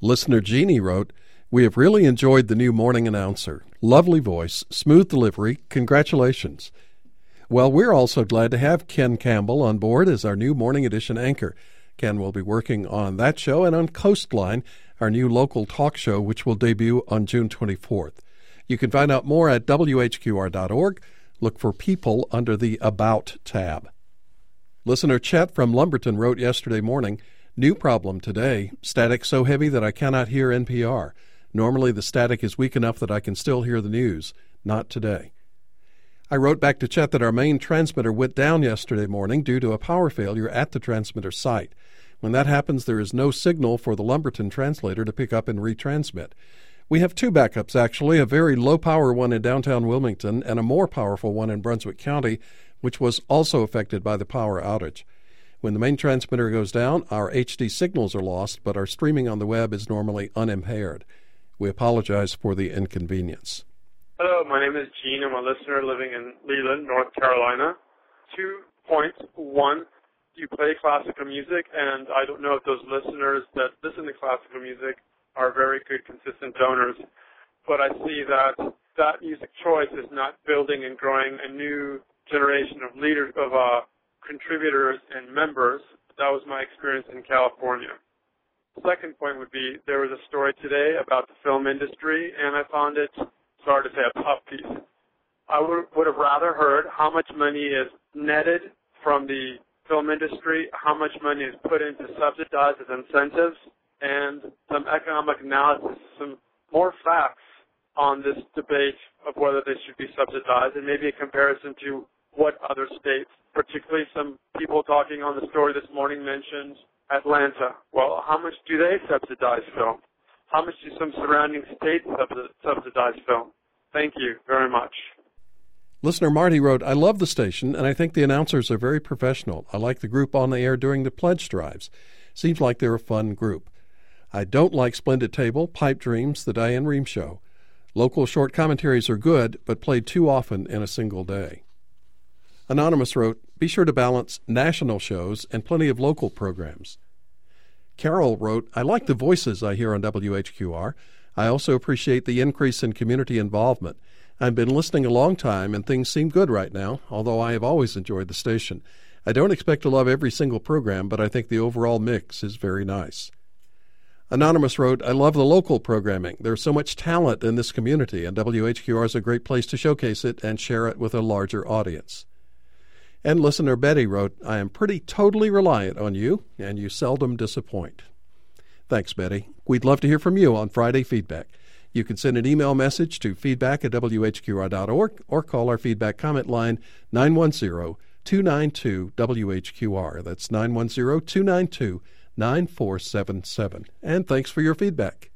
Listener Jeannie wrote, "We have really enjoyed the new morning announcer. Lovely voice, smooth delivery. Congratulations." Well, we're also glad to have Ken Campbell on board as our new Morning Edition anchor. Ken will be working on that show and on Coastline, our new local talk show, which will debut on June 24th. You can find out more at whqr.org. Look for People under the About tab. Listener Chet from Lumberton wrote yesterday morning, "New problem today. Static so heavy that I cannot hear NPR. Normally the static is weak enough that I can still hear the news. Not today." I wrote back to Chet that our main transmitter went down yesterday morning due to a power failure at the transmitter site. When that happens, there is no signal for the Lumberton translator to pick up and retransmit. We have two backups, actually, a very low-power one in downtown Wilmington and a more powerful one in Brunswick County, which was also affected by the power outage. When the main transmitter goes down, our HD signals are lost, but our streaming on the web is normally unimpaired. We apologize for the inconvenience. Hello, my name is Gene. I'm a listener living in Leland, North Carolina. 2 points. One, you play classical music, and I don't know if those listeners that listen to classical music are very good, consistent donors, but I see that that music choice is not building and growing a new generation of leaders, of contributors and members. That was my experience in California. Second point would be, there was a story today about the film industry, and I found it, sorry to say, a tough piece. I would have rather heard how much money is netted from the film industry, how much money is put into subsidized as incentives, and some economic analysis, some more facts on this debate of whether they should be subsidized, and maybe a comparison to what other states, particularly some people talking on the story this morning mentioned Atlanta. Well, how much do they subsidize film? How much do some surrounding states subsidize film? Thank you very much. Listener Marty wrote, "I love the station, and I think the announcers are very professional. I like the group on the air during the pledge drives. Seems like they're a fun group. I don't like Splendid Table, Pipe Dreams, The Diane Rehm Show. Local short commentaries are good, but played too often in a single day." Anonymous wrote, "Be sure to balance national shows and plenty of local programs." Carol wrote, "I like the voices I hear on WHQR. I also appreciate the increase in community involvement. I've been listening a long time, and things seem good right now, although I have always enjoyed the station. I don't expect to love every single program, but I think the overall mix is very nice." Anonymous wrote, "I love the local programming. There's so much talent in this community, and WHQR is a great place to showcase it and share it with a larger audience." And listener Betty wrote, "I am pretty totally reliant on you, and you seldom disappoint." Thanks, Betty. We'd love to hear from you on Friday Feedback. You can send an email message to feedback@whqr.org or call our feedback comment line 910-292-WHQR. That's 910-292-9477. And thanks for your feedback.